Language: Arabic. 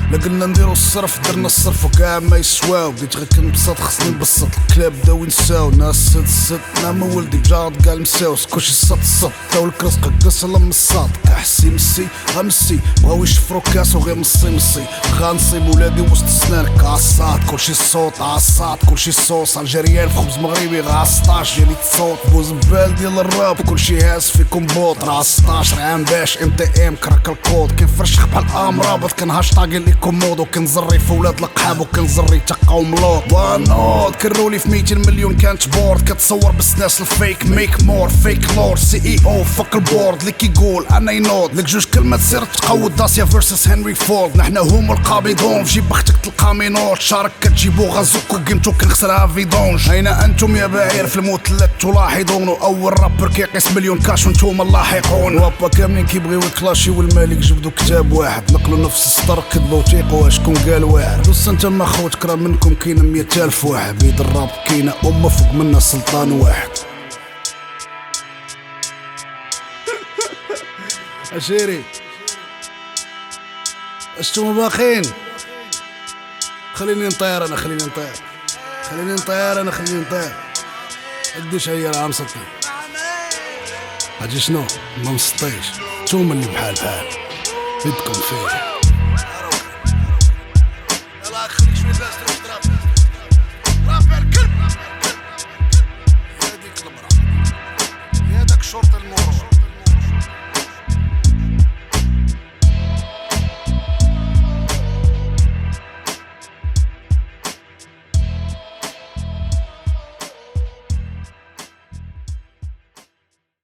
لا قلنا نديرو الصرف درنا الصرف وكاع ما يسواو. بديت غير كنبسط خصني نبسط الكلاب بداو ينساو. ناس ست نعم ولدي بجارد قال مساوس كلشي الصط تاو الكرسق قص لم الصاد كحسي مسي غمسي بغاو يشفرو كاسو غير مصي غنصيب ولادي وسط سنانك عصات كلشي الصوت عصات كلشي الصوص الجريان في خبز مغربي غا 16 جالي تصوت بوزبال ديال الراب كلشي هاز فيكم بوط راه 16 عام باش ام تي ام كراك الكود كنفرشخ بحال امرابط كنهاشطاغي ليكم مود وكنزري في ولاد القحاب وكنزري تقاوم لوط وانوض كرولي في 200 مليون كانت بورد كتصور بسناس الفيك ميك مور فيك لور سي اي او فك البورد اللي كيقول انا ينوض لك جوج كلمات سير تقود داسيا فيرسس هنري فورد نحنا هما القابضون في جيب بختك تلقى مينوت شارك كتجيبو غازوكو قيمتو كنخسرها فيدونج هنا انتم يا بعير في الموت لا تلاحظون اول رابر كيقيس مليون كاش وانتم اللاحقون وابا كاملين كيبغيو يكلاشي والمالك جبدو كتاب واحد نقلوا نفس السطر كذبوا وثيقوا شكون قال واحد دوس انت ما خوتك راه منكم كاين 100,000 واحد بيد الراب كاينه امه فوق منا سلطان واحد عشيري اشتو باقين خليني نطير انا خليني نطير قديش هي راه مسطي اجي شنو ما مسطيش نتوما اللي بحال بدكم فيه